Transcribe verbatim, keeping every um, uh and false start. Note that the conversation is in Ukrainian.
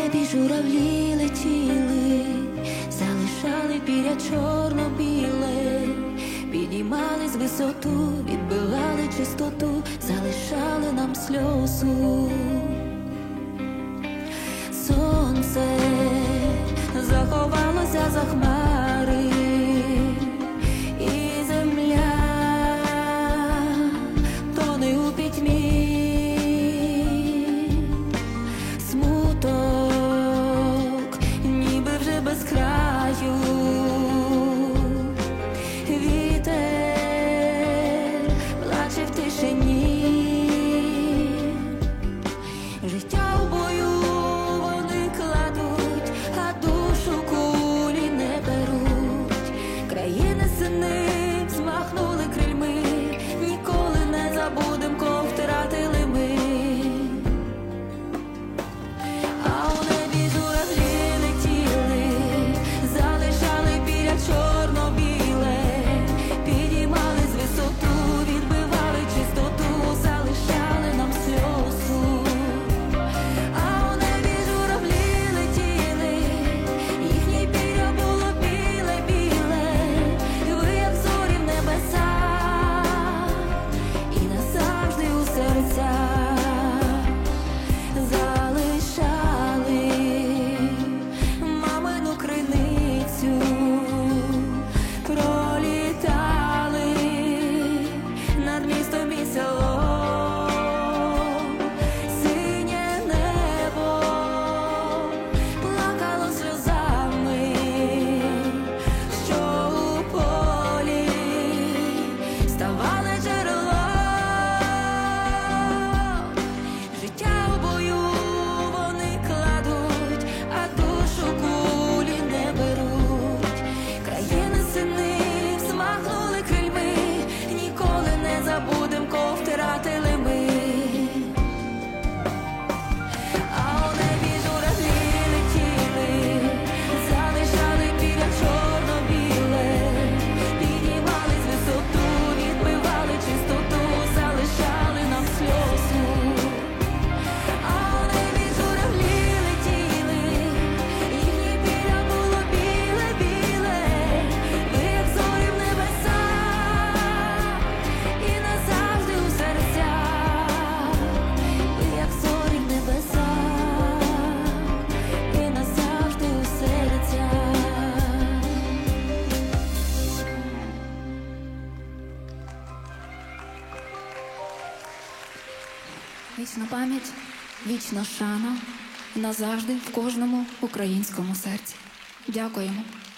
небі журавлі летіли, залишали піря чорно-біле, підіймались висоту, відбивали чистоту, залишали нам сльозу. Сонце заховалося за хмари, і земля тоне у пітьмі. Смуток ніби вже без краю, вітер плаче в тишині. Життя у бою вони кладуть, а душу кулі не беруть. Країни сини змахнули крильми, ніколи не забудем, кого втратили ми. А у небі журавлі летіли, залишали піря чорно-біле, підіймались висоту, відбивали чистоту, залишали нам сльозу. А у небі журавлі летіли, їхнє піря було біле-біле, ви як зорі в небесах, і назавжди у серцях залишали мамину криницю, пролітали над містом і селом. Синє небо плакало сльозами, що у полі ставали джерелом. Життя у бою вони кладуть, а душу кулі не беруть. Країни сини змахнули крильми, ніколи не забудем, кого втратили ми. А у небі журавлі летіли, залишали піря чорно-біле, підіймались висоту, відбивали чистоту, залишали нам сльозу. А у небі журавлі летіли, їхнє піря було біле-біле, ви як зорі в небесах, і назавжди у серцях. Ви як зорі в небесах, і назавжди у серцях. Вічна пам'ять, вічна шана назавжди в кожному українському серці. Дякуємо.